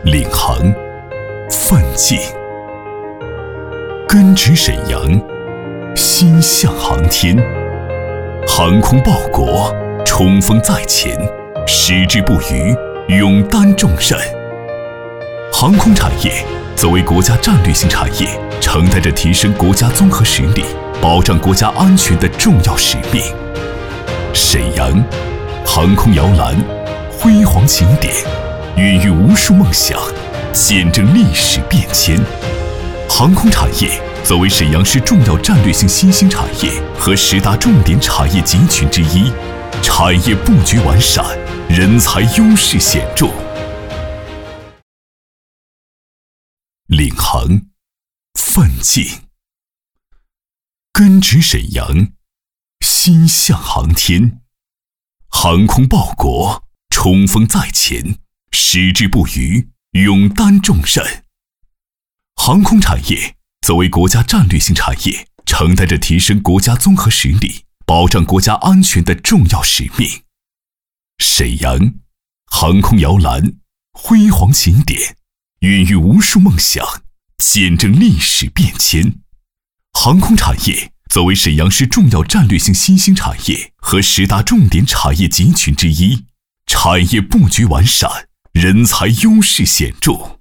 领航，奋进，根植沈阳，心向航天。航空报国，冲锋在前，矢志不渝，勇担重任。航空产业作为国家战略性产业，承担着提升国家综合实力、保障国家安全的重要使命。沈阳，航空摇篮，辉煌景点，孕育无数梦想，见证历史变迁。航空产业作为沈阳市重要战略性新兴产业和10大重点产业集群之一，产业布局完善，人才优势显著。领航，奋进，根植沈阳，心向航天。航空报国，冲锋在前，矢志不渝，勇担重任。航空产业作为国家战略性产业，承担着提升国家综合实力、保障国家安全的重要使命。沈阳，航空摇篮，辉煌景点，孕育无数梦想，见证历史变迁。航空产业作为沈阳市重要战略性新兴产业和10大重点产业集群之一，产业布局完善，人才优势显著。